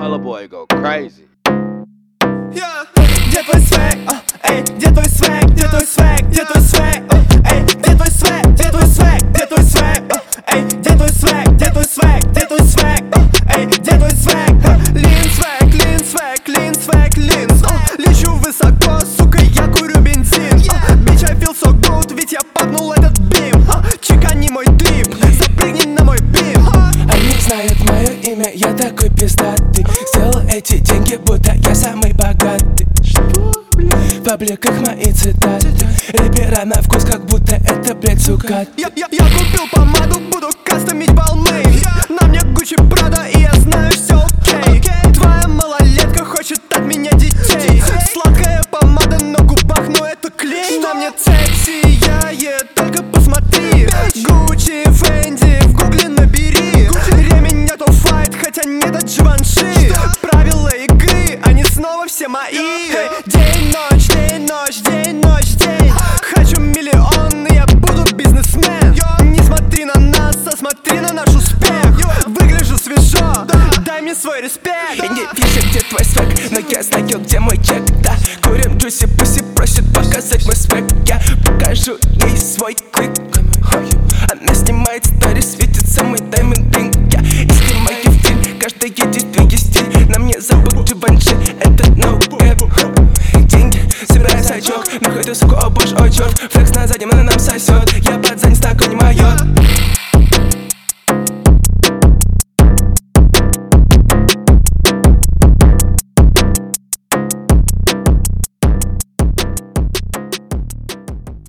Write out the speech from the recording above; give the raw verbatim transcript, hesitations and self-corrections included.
Color boy go crazy. Yeah. Где твой свэг? Uh, эй, где твой свэг? Где твой свэг? Где твой свэг? Uh, эй, где твой свэг? Где твой свэг? Где твой свэг? Uh, эй, где твой свэг? Где твой свэг? Где твой свэг? Uh, эй, где твой свэг? Uh, лин свэг, лин свэг, лин свэг, лин. Uh, лечу высоко, сука, я курю бензин. Uh, bitch, I feel so good, ведь я папнул этот бим. Uh, чекани мой дрип, запрыгни на мой бим. Uh, Они знают мое имя, я такой пиздатый. Сделал эти деньги, будто я самый богатый. В пабликах мои цитаты, рэпера на вкус, как будто это, блядь, цукат. Я, я, я купил помаду, буду кастомить Balmain. На мне Gucci Prada, и я знаю, все окей. Твоя малолетка хочет от меня детей. Сладкая помада на губах, но это клей. На мне цепь сияет, только посмотри. Gucci, Fendi, в гугле набери. Ремень нету файт, хотя нет от Givenchy. Правила игры, они снова все мои. День, ночь, день, ночь, день, ночь, день. Хочу миллион, и я буду бизнесмен. Не смотри на нас, а смотри на наш успех. Выгляжу свежо, дай мне свой респект. Я не вижу, где твой свэг, но я знаю, где мой чек. Да, курим джуси, пусть просит показать мой свэг. Я покажу ей свой клик. Она снимает сторис.